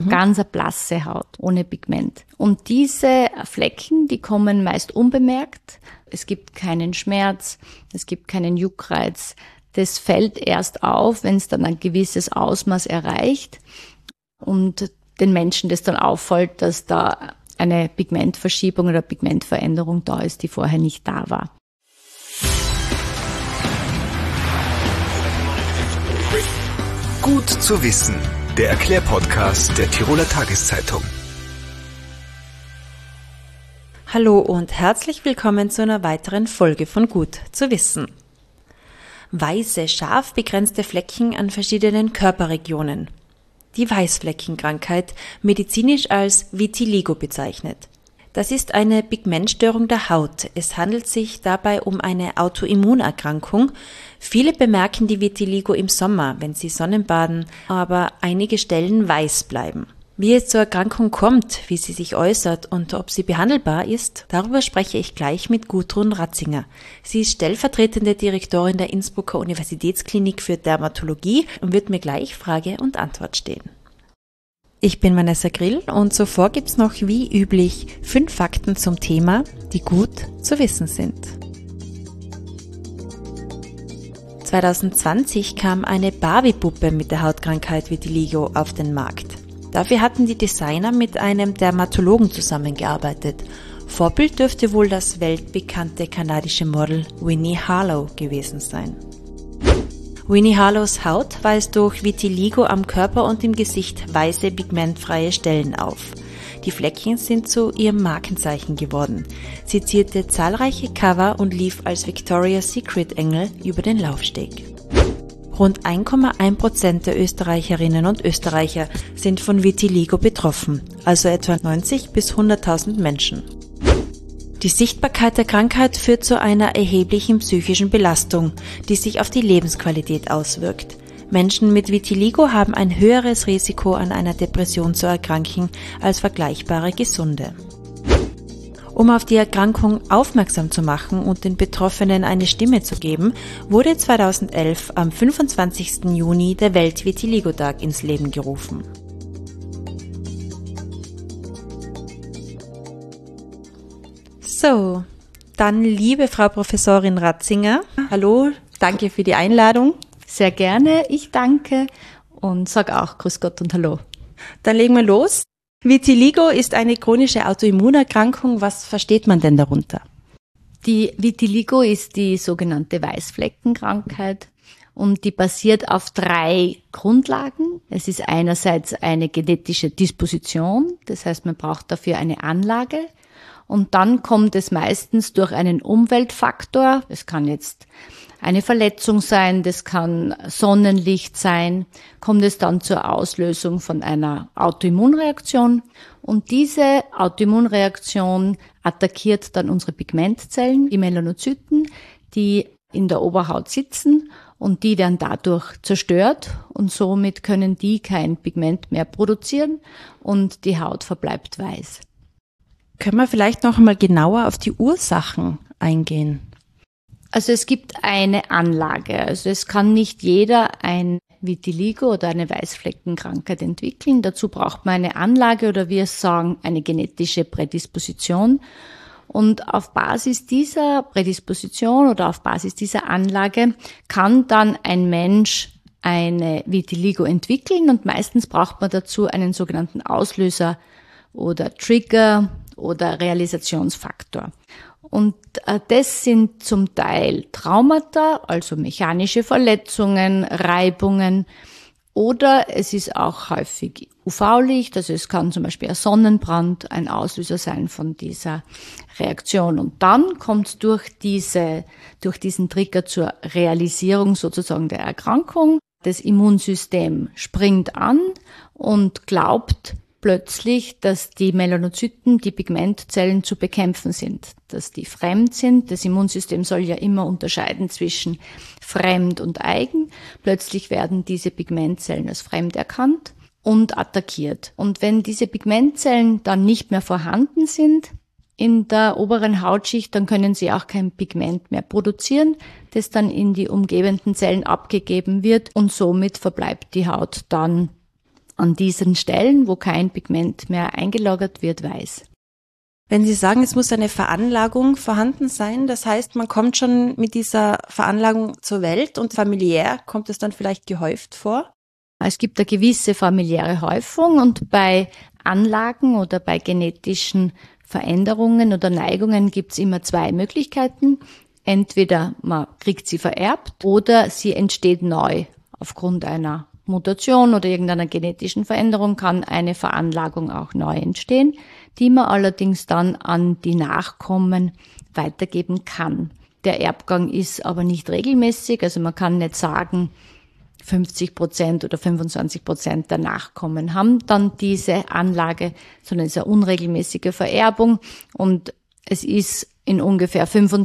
Ganz eine blasse Haut, ohne Pigment. Und diese Flecken, die kommen meist unbemerkt. Es gibt keinen Schmerz, es gibt keinen Juckreiz. Das fällt erst auf, wenn es dann ein gewisses Ausmaß erreicht und den Menschen das dann auffällt, dass da eine Pigmentverschiebung oder Pigmentveränderung da ist, die vorher nicht da war. Gut zu wissen, der Erklärpodcast der Tiroler Tageszeitung. Hallo und herzlich willkommen zu einer weiteren Folge von Gut zu wissen. Weiße, scharf begrenzte Flecken an verschiedenen Körperregionen. Die Weißfleckenkrankheit, medizinisch als Vitiligo bezeichnet. Das ist eine Pigmentstörung der Haut. Es handelt sich dabei um eine Autoimmunerkrankung. Viele bemerken die Vitiligo im Sommer, wenn sie Sonnenbaden, aber einige Stellen weiß bleiben. Wie es zur Erkrankung kommt, wie sie sich äußert und ob sie behandelbar ist, darüber spreche ich gleich mit Gudrun Ratzinger. Sie ist stellvertretende Direktorin der Innsbrucker Universitätsklinik für Dermatologie und wird mir gleich Frage und Antwort stehen. Ich bin Vanessa Grill und zuvor gibt's noch wie üblich 5 Fakten zum Thema, die gut zu wissen sind. 2020 kam eine Barbie-Puppe mit der Hautkrankheit Vitiligo auf den Markt. Dafür hatten die Designer mit einem Dermatologen zusammengearbeitet. Vorbild dürfte wohl das weltbekannte kanadische Model Winnie Harlow gewesen sein. Winnie Harlows Haut weist durch Vitiligo am Körper und im Gesicht weiße, pigmentfreie Stellen auf. Die Flecken sind zu ihrem Markenzeichen geworden. Sie zierte zahlreiche Cover und lief als Victoria's Secret Engel über den Laufsteg. Rund 1,1% der Österreicherinnen und Österreicher sind von Vitiligo betroffen, also etwa 90 bis 100.000 Menschen. Die Sichtbarkeit der Krankheit führt zu einer erheblichen psychischen Belastung, die sich auf die Lebensqualität auswirkt. Menschen mit Vitiligo haben ein höheres Risiko, an einer Depression zu erkranken, als vergleichbare Gesunde. Um auf die Erkrankung aufmerksam zu machen und den Betroffenen eine Stimme zu geben, wurde 2011 am 25. Juni der Welt-Vitiligo-Tag ins Leben gerufen. So, dann liebe Frau Professorin Ratzinger, hallo, danke für die Einladung. Sehr gerne, ich danke und sage auch Grüß Gott und Hallo. Dann legen wir los. Vitiligo ist eine chronische Autoimmunerkrankung. Was versteht man denn darunter? Die Vitiligo ist die sogenannte Weißfleckenkrankheit und die basiert auf 3 Grundlagen. Es ist einerseits eine genetische Disposition, das heißt, man braucht dafür eine Anlage. Und dann kommt es meistens durch einen Umweltfaktor. Es kann jetzt eine Verletzung sein, das kann Sonnenlicht sein, kommt es dann zur Auslösung von einer Autoimmunreaktion. Und diese Autoimmunreaktion attackiert dann unsere Pigmentzellen, die Melanozyten, die in der Oberhaut sitzen und die werden dadurch zerstört und somit können die kein Pigment mehr produzieren und die Haut verbleibt weiß. Können wir vielleicht noch einmal genauer auf die Ursachen eingehen? Also es gibt eine Anlage. Also es kann nicht jeder ein Vitiligo oder eine Weißfleckenkrankheit entwickeln. Dazu braucht man eine Anlage oder wir sagen eine genetische Prädisposition. Und auf Basis dieser Prädisposition oder auf Basis dieser Anlage kann dann ein Mensch eine Vitiligo entwickeln und meistens braucht man dazu einen sogenannten Auslöser oder Trigger oder Realisationsfaktor. Und das sind zum Teil Traumata, also mechanische Verletzungen, Reibungen oder es ist auch häufig UV-Licht, also es kann zum Beispiel ein Sonnenbrand ein Auslöser sein von dieser Reaktion. Und dann kommt durch diesen Trigger zur Realisierung sozusagen der Erkrankung. Das Immunsystem springt an und glaubt plötzlich, dass die Melanozyten, die Pigmentzellen zu bekämpfen sind, dass die fremd sind. Das Immunsystem soll ja immer unterscheiden zwischen fremd und eigen. Plötzlich werden diese Pigmentzellen als fremd erkannt und attackiert. Und wenn diese Pigmentzellen dann nicht mehr vorhanden sind in der oberen Hautschicht, dann können sie auch kein Pigment mehr produzieren, das dann in die umgebenden Zellen abgegeben wird und somit verbleibt die Haut dann an diesen Stellen, wo kein Pigment mehr eingelagert wird, weiß. Wenn Sie sagen, es muss eine Veranlagung vorhanden sein, das heißt, man kommt schon mit dieser Veranlagung zur Welt und familiär kommt es dann vielleicht gehäuft vor? Es gibt eine gewisse familiäre Häufung und bei Anlagen oder bei genetischen Veränderungen oder Neigungen gibt es immer zwei Möglichkeiten. Entweder man kriegt sie vererbt oder sie entsteht neu. Aufgrund einer Mutation oder irgendeiner genetischen Veränderung kann eine Veranlagung auch neu entstehen, die man allerdings dann an die Nachkommen weitergeben kann. Der Erbgang ist aber nicht regelmäßig, also man kann nicht sagen, 50% oder 25% der Nachkommen haben dann diese Anlage, sondern es ist eine unregelmäßige Vererbung und es ist in ungefähr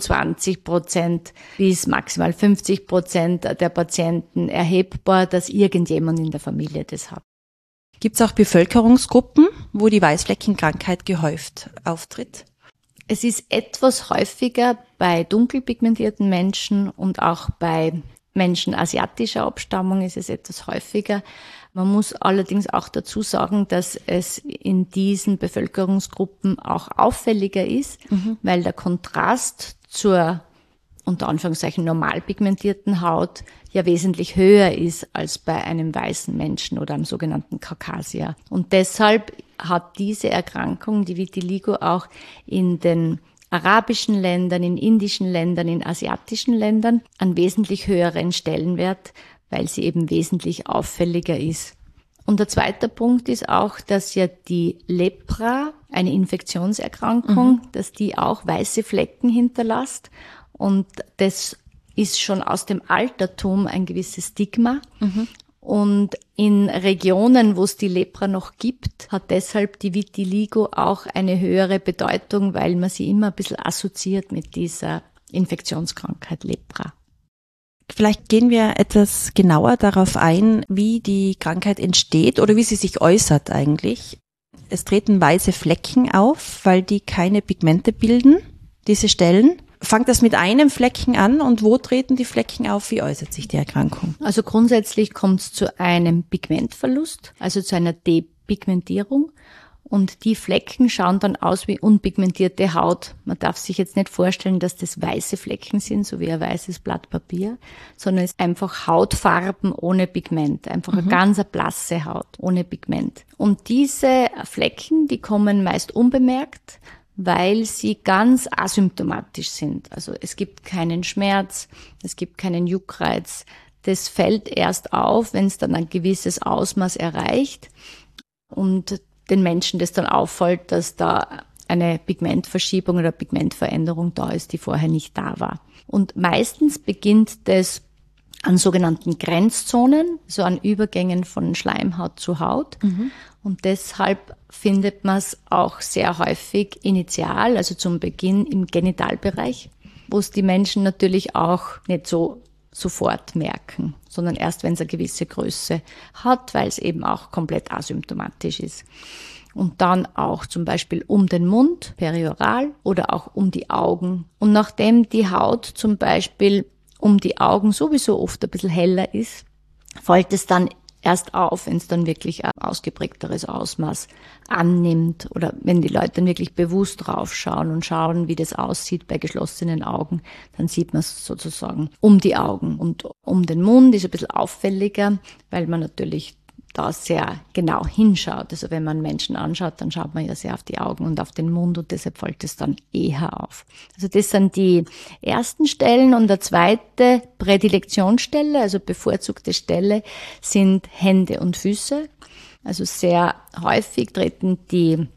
25% bis maximal 50% der Patienten erhebbar, dass irgendjemand in der Familie das hat. Gibt es auch Bevölkerungsgruppen, wo die Weißfleckenkrankheit gehäuft auftritt? Es ist etwas häufiger bei dunkel pigmentierten Menschen und auch bei Menschen asiatischer Abstammung ist es etwas häufiger. Man muss allerdings auch dazu sagen, dass es in diesen Bevölkerungsgruppen auch auffälliger ist, weil der Kontrast zur unter Anführungszeichen normal pigmentierten Haut ja wesentlich höher ist als bei einem weißen Menschen oder einem sogenannten Kaukasier. Und deshalb hat diese Erkrankung, die Vitiligo, auch in den arabischen Ländern, in indischen Ländern, in asiatischen Ländern einen wesentlich höheren Stellenwert, weil sie eben wesentlich auffälliger ist. Und der zweite Punkt ist auch, dass ja die Lepra, eine Infektionserkrankung, dass die auch weiße Flecken hinterlässt. Und das ist schon aus dem Altertum ein gewisses Stigma. Und in Regionen, wo es die Lepra noch gibt, hat deshalb die Vitiligo auch eine höhere Bedeutung, weil man sie immer ein bisschen assoziiert mit dieser Infektionskrankheit Lepra. Vielleicht gehen wir etwas genauer darauf ein, wie die Krankheit entsteht oder wie sie sich äußert eigentlich. Es treten weiße Flecken auf, weil die keine Pigmente bilden, diese Stellen. Fängt das mit einem Flecken an und wo treten die Flecken auf? Wie äußert sich die Erkrankung? Also grundsätzlich kommt es zu einem Pigmentverlust, also zu einer Depigmentierung. Und die Flecken schauen dann aus wie unpigmentierte Haut. Man darf sich jetzt nicht vorstellen, dass das weiße Flecken sind, so wie ein weißes Blatt Papier, sondern es ist einfach Hautfarben ohne Pigment, einfach eine ganz blasse Haut ohne Pigment. Und diese Flecken, die kommen meist unbemerkt, weil sie ganz asymptomatisch sind. Also es gibt keinen Schmerz, es gibt keinen Juckreiz. Das fällt erst auf, wenn es dann ein gewisses Ausmaß erreicht und den Menschen das dann auffällt, dass da eine Pigmentverschiebung oder Pigmentveränderung da ist, die vorher nicht da war. Und meistens beginnt das an sogenannten Grenzzonen, so an Übergängen von Schleimhaut zu Haut. Und deshalb findet man es auch sehr häufig initial, also zum Beginn im Genitalbereich, wo es die Menschen natürlich auch nicht so sofort merken, sondern erst, wenn es eine gewisse Größe hat, weil es eben auch komplett asymptomatisch ist. Und dann auch zum Beispiel um den Mund, perioral, oder auch um die Augen. Und nachdem die Haut zum Beispiel um die Augen sowieso oft ein bisschen heller ist, fällt es dann erst auf, wenn es dann wirklich ein ausgeprägteres Ausmaß annimmt oder wenn die Leute dann wirklich bewusst draufschauen und schauen, wie das aussieht bei geschlossenen Augen, dann sieht man es sozusagen um die Augen. Und um den Mund ist ein bisschen auffälliger, weil man natürlich da sehr genau hinschaut. Also wenn man Menschen anschaut, dann schaut man ja sehr auf die Augen und auf den Mund und deshalb fällt es dann eher auf. Also das sind die ersten Stellen und der zweite Prädilektionsstelle, also bevorzugte Stelle, sind Hände und Füße. Also sehr häufig treten die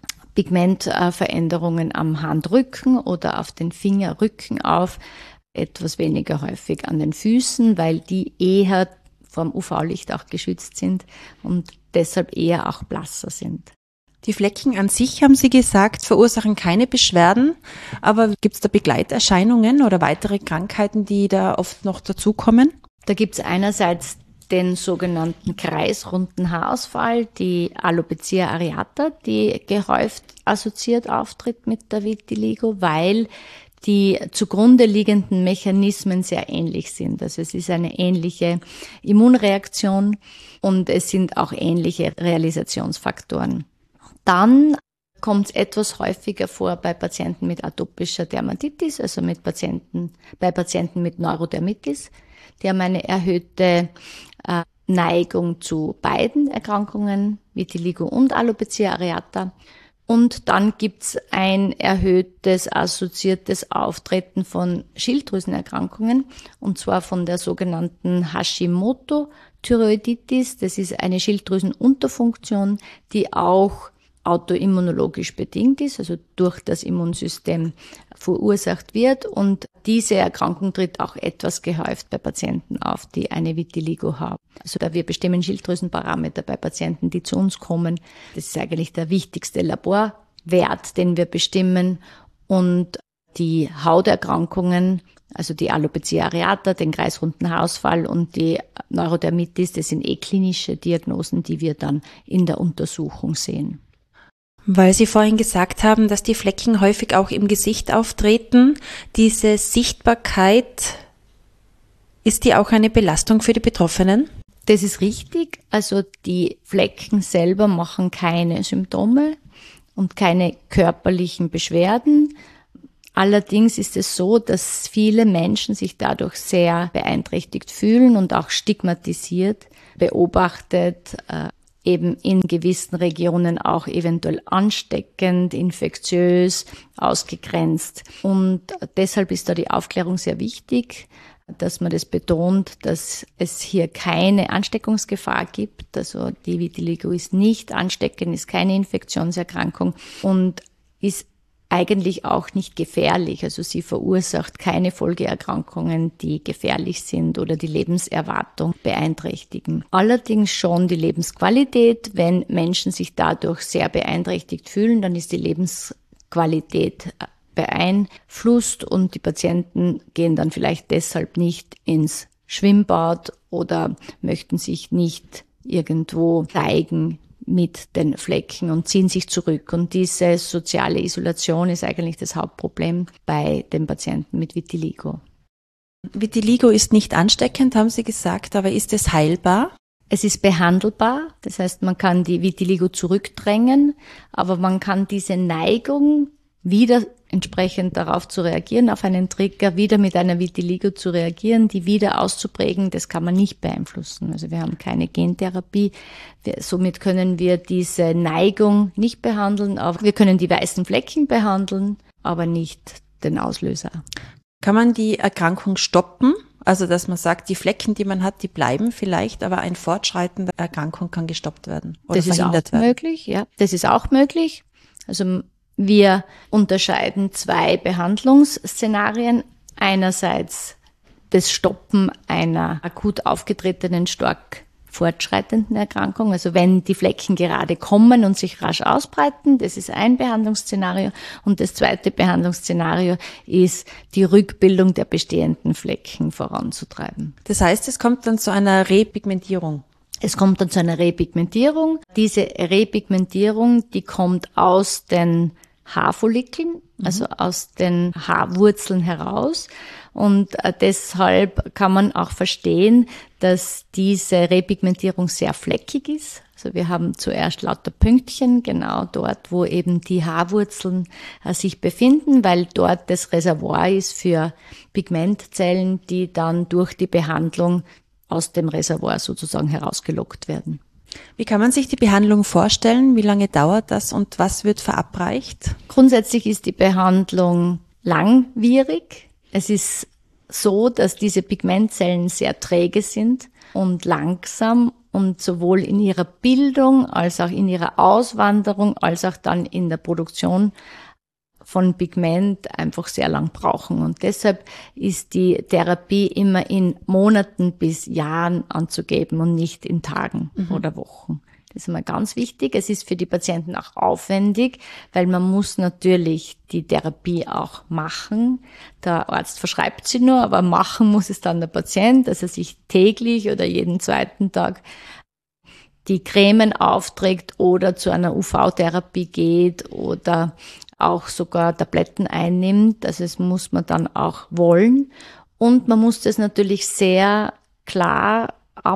Pigmentveränderungen am Handrücken oder auf den Fingerrücken auf, etwas weniger häufig an den Füßen, weil die eher vom UV-Licht auch geschützt sind und deshalb eher auch blasser sind. Die Flecken an sich, haben Sie gesagt, verursachen keine Beschwerden, aber gibt es da Begleiterscheinungen oder weitere Krankheiten, die da oft noch dazukommen? Da gibt es einerseits den sogenannten kreisrunden Haarausfall, die Alopecia areata, die gehäuft assoziiert auftritt mit der Vitiligo, weil die zugrunde liegenden Mechanismen sehr ähnlich sind. Also es ist eine ähnliche Immunreaktion und es sind auch ähnliche Realisationsfaktoren. Dann kommt es etwas häufiger vor bei Patienten mit atopischer Dermatitis, also bei Patienten mit Neurodermitis. Die haben eine erhöhte Neigung zu beiden Erkrankungen, Vitiligo und Alopecia areata. Und dann gibt's ein erhöhtes assoziiertes Auftreten von Schilddrüsenerkrankungen, und zwar von der sogenannten Hashimoto-Thyreoiditis. Das ist eine Schilddrüsenunterfunktion, die auch autoimmunologisch bedingt ist, also durch das Immunsystem verursacht wird. Und diese Erkrankung tritt auch etwas gehäuft bei Patienten auf, die eine Vitiligo haben. Also wir bestimmen Schilddrüsenparameter bei Patienten, die zu uns kommen. Das ist eigentlich der wichtigste Laborwert, den wir bestimmen. Und die Hauterkrankungen, also die Alopecia areata, den kreisrunden Haarausfall und die Neurodermitis, das sind klinische Diagnosen, die wir dann in der Untersuchung sehen. Weil Sie vorhin gesagt haben, dass die Flecken häufig auch im Gesicht auftreten, diese Sichtbarkeit, ist die auch eine Belastung für die Betroffenen? Das ist richtig. Also die Flecken selber machen keine Symptome und keine körperlichen Beschwerden. Allerdings ist es so, dass viele Menschen sich dadurch sehr beeinträchtigt fühlen und auch stigmatisiert, beobachtet, eben in gewissen Regionen auch eventuell ansteckend, infektiös, ausgegrenzt. Und deshalb ist da die Aufklärung sehr wichtig, dass man das betont, dass es hier keine Ansteckungsgefahr gibt. Also die Vitiligo ist nicht ansteckend, ist keine Infektionserkrankung und ist eigentlich auch nicht gefährlich. Also sie verursacht keine Folgeerkrankungen, die gefährlich sind oder die Lebenserwartung beeinträchtigen. Allerdings schon die Lebensqualität. Wenn Menschen sich dadurch sehr beeinträchtigt fühlen, dann ist die Lebensqualität beeinflusst und die Patienten gehen dann vielleicht deshalb nicht ins Schwimmbad oder möchten sich nicht irgendwo zeigen mit den Flecken und ziehen sich zurück. Und diese soziale Isolation ist eigentlich das Hauptproblem bei den Patienten mit Vitiligo. Vitiligo ist nicht ansteckend, haben Sie gesagt, aber ist es heilbar? Es ist behandelbar, das heißt, man kann die Vitiligo zurückdrängen, aber man kann diese Neigung wieder entsprechend darauf zu reagieren, auf einen Trigger, wieder mit einer Vitiligo zu reagieren, die wieder auszuprägen, das kann man nicht beeinflussen. Also wir haben keine Gentherapie, somit können wir diese Neigung nicht behandeln, aber wir können die weißen Flecken behandeln, aber nicht den Auslöser. Kann man die Erkrankung stoppen? Also dass man sagt, die Flecken, die man hat, die bleiben vielleicht, aber ein Fortschreiten der Erkrankung kann gestoppt werden oder verhindert werden. Das ist auch möglich, ja. Das ist auch möglich. Also wir unterscheiden zwei Behandlungsszenarien. Einerseits das Stoppen einer akut aufgetretenen, stark fortschreitenden Erkrankung. Also wenn die Flecken gerade kommen und sich rasch ausbreiten, das ist ein Behandlungsszenario. Und das zweite Behandlungsszenario ist, die Rückbildung der bestehenden Flecken voranzutreiben. Das heißt, es kommt dann zu einer Repigmentierung. Es kommt dann zu einer Repigmentierung. Diese Repigmentierung, die kommt aus den Haarfollikeln, also aus den Haarwurzeln heraus. Und deshalb kann man auch verstehen, dass diese Repigmentierung sehr fleckig ist. Also wir haben zuerst lauter Pünktchen, genau dort, wo eben die Haarwurzeln sich befinden, weil dort das Reservoir ist für Pigmentzellen, die dann durch die Behandlung aus dem Reservoir sozusagen herausgelockt werden. Wie kann man sich die Behandlung vorstellen? Wie lange dauert das und was wird verabreicht? Grundsätzlich ist die Behandlung langwierig. Es ist so, dass diese Pigmentzellen sehr träge sind und langsam und sowohl in ihrer Bildung als auch in ihrer Auswanderung als auch dann in der Produktion von Pigment einfach sehr lang brauchen. Und deshalb ist die Therapie immer in Monaten bis Jahren anzugeben und nicht in Tagen oder Wochen. Das ist immer ganz wichtig. Es ist für die Patienten auch aufwendig, weil man muss natürlich die Therapie auch machen. Der Arzt verschreibt sie nur, aber machen muss es dann der Patient, dass er sich täglich oder jeden zweiten Tag die Cremen aufträgt oder zu einer UV-Therapie geht oder auch sogar Tabletten einnimmt. Also das muss man dann auch wollen. Und man muss das natürlich sehr klar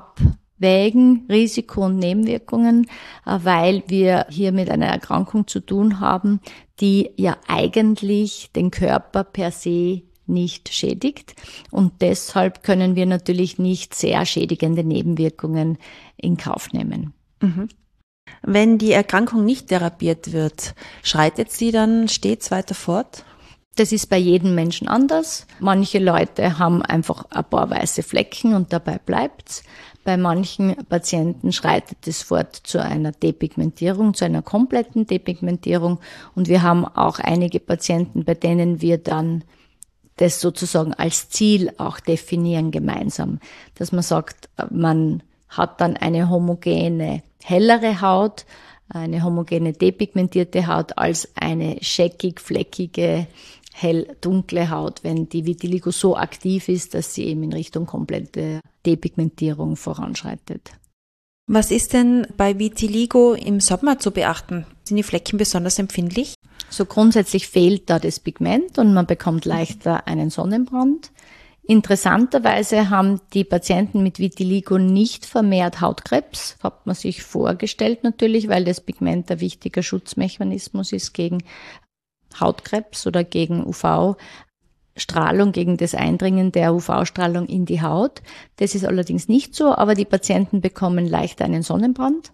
abwägen, Risiko und Nebenwirkungen, weil wir hier mit einer Erkrankung zu tun haben, die ja eigentlich den Körper per se nicht schädigt. Und deshalb können wir natürlich nicht sehr schädigende Nebenwirkungen in Kauf nehmen. Mhm. Wenn die Erkrankung nicht therapiert wird, schreitet sie dann stets weiter fort? Das ist bei jedem Menschen anders. Manche Leute haben einfach ein paar weiße Flecken und dabei bleibt's. Bei manchen Patienten schreitet es fort zu einer Depigmentierung, zu einer kompletten Depigmentierung. Und wir haben auch einige Patienten, bei denen wir dann das sozusagen als Ziel auch definieren gemeinsam. Dass man sagt, man hat dann eine homogene, hellere Haut, eine homogene depigmentierte Haut als eine scheckig, fleckige, hell-dunkle Haut, wenn die Vitiligo so aktiv ist, dass sie eben in Richtung komplette Depigmentierung voranschreitet. Was ist denn bei Vitiligo im Sommer zu beachten? Sind die Flecken besonders empfindlich? So grundsätzlich fehlt da das Pigment und man bekommt leichter einen Sonnenbrand. Interessanterweise haben die Patienten mit Vitiligo nicht vermehrt Hautkrebs, hat man sich vorgestellt natürlich, weil das Pigment ein wichtiger Schutzmechanismus ist gegen Hautkrebs oder gegen UV-Strahlung, gegen das Eindringen der UV-Strahlung in die Haut. Das ist allerdings nicht so, aber die Patienten bekommen leichter einen Sonnenbrand.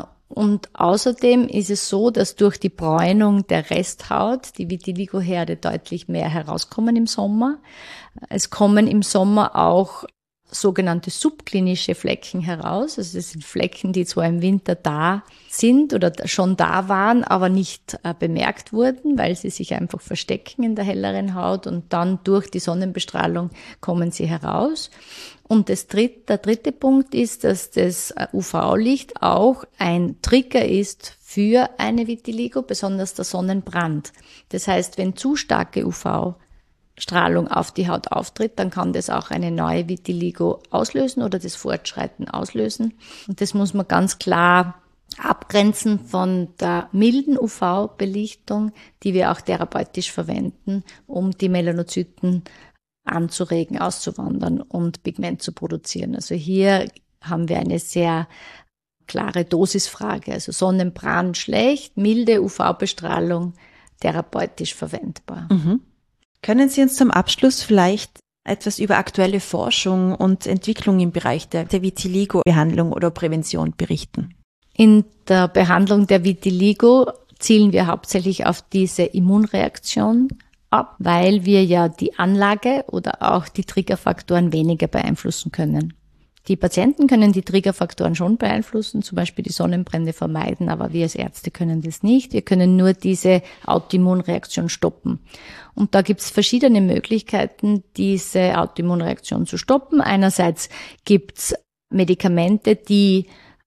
Und außerdem ist es so, dass durch die Bräunung der Resthaut die Vitiligo-Herde deutlich mehr herauskommen im Sommer. Es kommen im Sommer auch sogenannte subklinische Flecken heraus. Also das sind Flecken, die zwar im Winter da sind oder schon da waren, aber nicht bemerkt wurden, weil sie sich einfach verstecken in der helleren Haut und dann durch die Sonnenbestrahlung kommen sie heraus. Und der dritte Punkt ist, dass das UV-Licht auch ein Trigger ist für eine Vitiligo, besonders der Sonnenbrand. Das heißt, wenn zu starke UV-Strahlung auf die Haut auftritt, dann kann das auch eine neue Vitiligo auslösen oder das Fortschreiten auslösen. Und das muss man ganz klar abgrenzen von der milden UV-Belichtung, die wir auch therapeutisch verwenden, um die Melanozyten anzuregen, auszuwandern und Pigment zu produzieren. Also hier haben wir eine sehr klare Dosisfrage. Also Sonnenbrand schlecht, milde UV-Bestrahlung therapeutisch verwendbar. Mhm. Können Sie uns zum Abschluss vielleicht etwas über aktuelle Forschung und Entwicklung im Bereich der Vitiligo-Behandlung oder Prävention berichten? In der Behandlung der Vitiligo zielen wir hauptsächlich auf diese Immunreaktion ab, weil wir ja die Anlage oder auch die Triggerfaktoren weniger beeinflussen können. Die Patienten können die Triggerfaktoren schon beeinflussen, zum Beispiel die Sonnenbrände vermeiden, aber wir als Ärzte können das nicht. Wir können nur diese Autoimmunreaktion stoppen. Und da gibt es verschiedene Möglichkeiten, diese Autoimmunreaktion zu stoppen. Einerseits gibt es Medikamente, die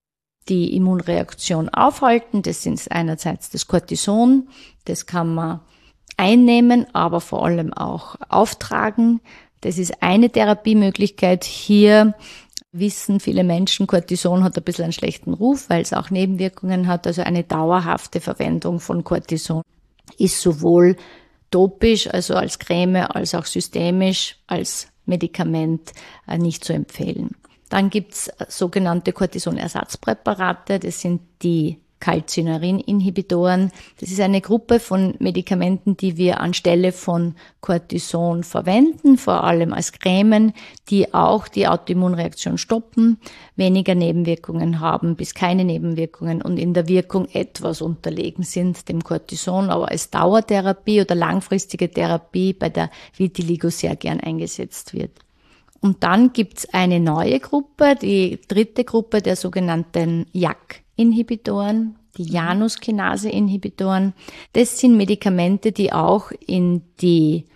die Immunreaktion aufhalten. Das sind einerseits das Cortison, das kann man einnehmen, aber vor allem auch auftragen. Das ist eine Therapiemöglichkeit. Hier wissen viele Menschen, Cortison hat ein bisschen einen schlechten Ruf, weil es auch Nebenwirkungen hat. Also eine dauerhafte Verwendung von Cortison ist sowohl topisch, also als Creme, als auch systemisch, als Medikament nicht zu empfehlen. Dann gibt's sogenannte Cortisonersatzpräparate, das sind die Calcineurin-Inhibitoren. Das ist eine Gruppe von Medikamenten, die wir anstelle von Cortison verwenden, vor allem als Cremen, die auch die Autoimmunreaktion stoppen, weniger Nebenwirkungen haben, bis keine Nebenwirkungen und in der Wirkung etwas unterlegen sind dem Cortison, aber als Dauertherapie oder langfristige Therapie bei der Vitiligo sehr gern eingesetzt wird. Und dann gibt's eine neue Gruppe, die dritte Gruppe der sogenannten JAK-Inhibitoren, die Januskinase-Inhibitoren. Das sind Medikamente, die auch in die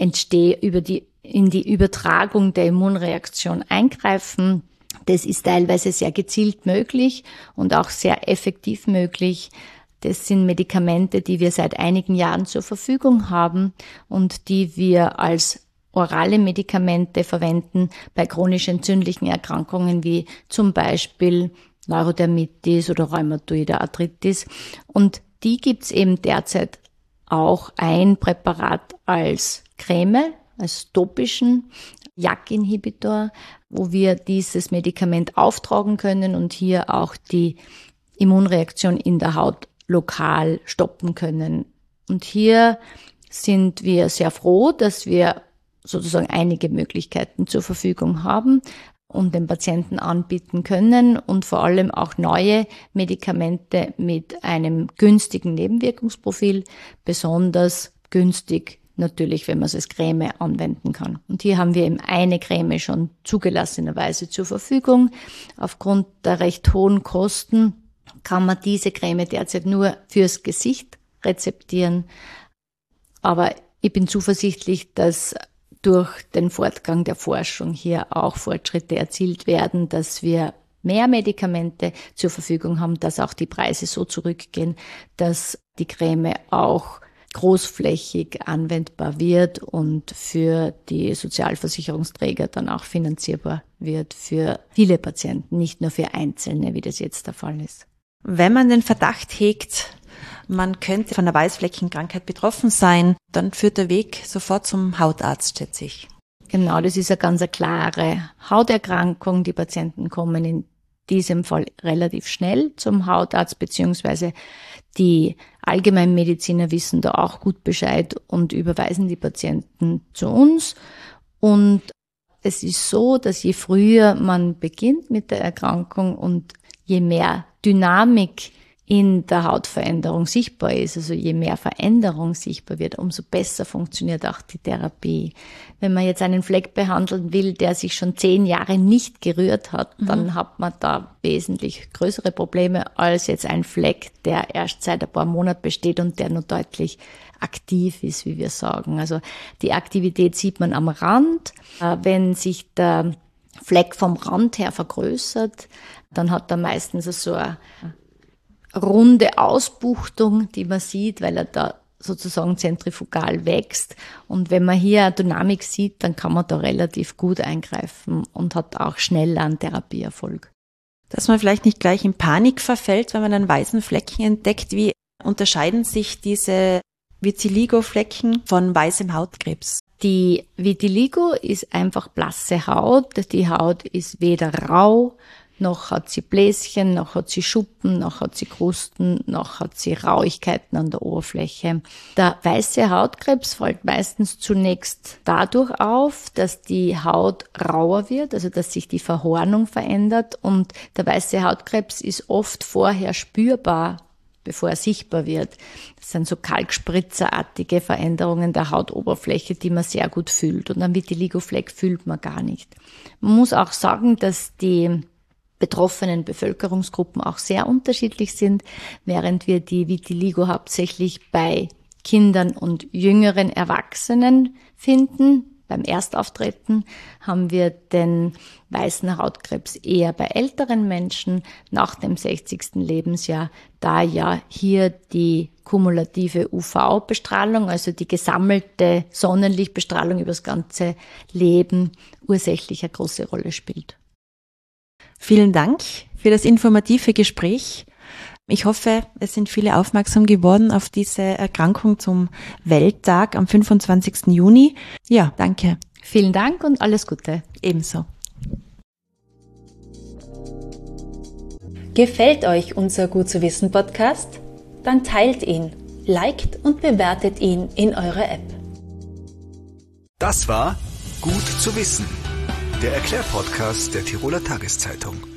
Übertragung der Immunreaktion eingreifen. Das ist teilweise sehr gezielt möglich und auch sehr effektiv möglich. Das sind Medikamente, die wir seit einigen Jahren zur Verfügung haben und die wir als orale Medikamente verwenden bei chronisch entzündlichen Erkrankungen wie zum Beispiel Neurodermitis oder Rheumatoide Arthritis. Und die gibt's eben derzeit auch ein Präparat als Creme, als topischen JAK-Inhibitor, wo wir dieses Medikament auftragen können und hier auch die Immunreaktion in der Haut lokal stoppen können. Und hier sind wir sehr froh, dass wir sozusagen einige Möglichkeiten zur Verfügung haben und den Patienten anbieten können und vor allem auch neue Medikamente mit einem günstigen Nebenwirkungsprofil, besonders günstig natürlich, wenn man es als Creme anwenden kann. Und hier haben wir eben eine Creme schon zugelassenerweise zur Verfügung. Aufgrund der recht hohen Kosten kann man diese Creme derzeit nur fürs Gesicht rezeptieren. Aber ich bin zuversichtlich, dass durch den Fortgang der Forschung hier auch Fortschritte erzielt werden, dass wir mehr Medikamente zur Verfügung haben, dass auch die Preise so zurückgehen, dass die Creme auch großflächig anwendbar wird und für die Sozialversicherungsträger dann auch finanzierbar wird für viele Patienten, nicht nur für Einzelne, wie das jetzt der Fall ist. Wenn man den Verdacht hegt, man könnte von der Weißfleckenkrankheit betroffen sein, dann führt der Weg sofort zum Hautarzt, schätze ich. Genau, das ist eine ganz klare Hauterkrankung. Die Patienten kommen in diesem Fall relativ schnell zum Hautarzt, beziehungsweise die Allgemeinmediziner wissen da auch gut Bescheid und überweisen die Patienten zu uns. Und es ist so, dass je früher man beginnt mit der Erkrankung und je mehr Dynamik in der Hautveränderung sichtbar ist, also je mehr Veränderung sichtbar wird, umso besser funktioniert auch die Therapie. Wenn man jetzt einen Fleck behandeln will, der sich schon 10 Jahre nicht gerührt hat, dann hat man da wesentlich größere Probleme als jetzt ein Fleck, der erst seit ein paar Monaten besteht und der nur deutlich aktiv ist, wie wir sagen. Also die Aktivität sieht man am Rand. Wenn sich der Fleck vom Rand her vergrößert, dann hat er meistens so eine runde Ausbuchtung, die man sieht, weil er da sozusagen zentrifugal wächst. Und wenn man hier eine Dynamik sieht, dann kann man da relativ gut eingreifen und hat auch schnell einen Therapieerfolg. Dass man vielleicht nicht gleich in Panik verfällt, wenn man einen weißen Flecken entdeckt. Wie unterscheiden sich diese Vitiligo-Flecken von weißem Hautkrebs? Die Vitiligo ist einfach blasse Haut. Die Haut ist weder rau, noch hat sie Bläschen, noch hat sie Schuppen, noch hat sie Krusten, noch hat sie Rauigkeiten an der Oberfläche. Der weiße Hautkrebs fällt meistens zunächst dadurch auf, dass die Haut rauer wird, also dass sich die Verhornung verändert, und der weiße Hautkrebs ist oft vorher spürbar, bevor er sichtbar wird. Das sind so kalkspritzerartige Veränderungen der Hautoberfläche, die man sehr gut fühlt. Und einen Vitiligo-Fleck fühlt man gar nicht. Man muss auch sagen, dass die betroffenen Bevölkerungsgruppen auch sehr unterschiedlich sind, während wir die Vitiligo hauptsächlich bei Kindern und jüngeren Erwachsenen finden. Beim Erstauftreten haben wir den weißen Hautkrebs eher bei älteren Menschen nach dem 60. Lebensjahr, da ja hier die kumulative UV-Bestrahlung, also die gesammelte Sonnenlichtbestrahlung über das ganze Leben, ursächlich eine große Rolle spielt. Vielen Dank für das informative Gespräch. Ich hoffe, es sind viele aufmerksam geworden auf diese Erkrankung zum Welttag am 25. Juni. Ja, danke. Vielen Dank und alles Gute. Ebenso. Gefällt euch unser Gut zu wissen Podcast? Dann teilt ihn, liked und bewertet ihn in eurer App. Das war Gut zu wissen, der Erklärpodcast der Tiroler Tageszeitung.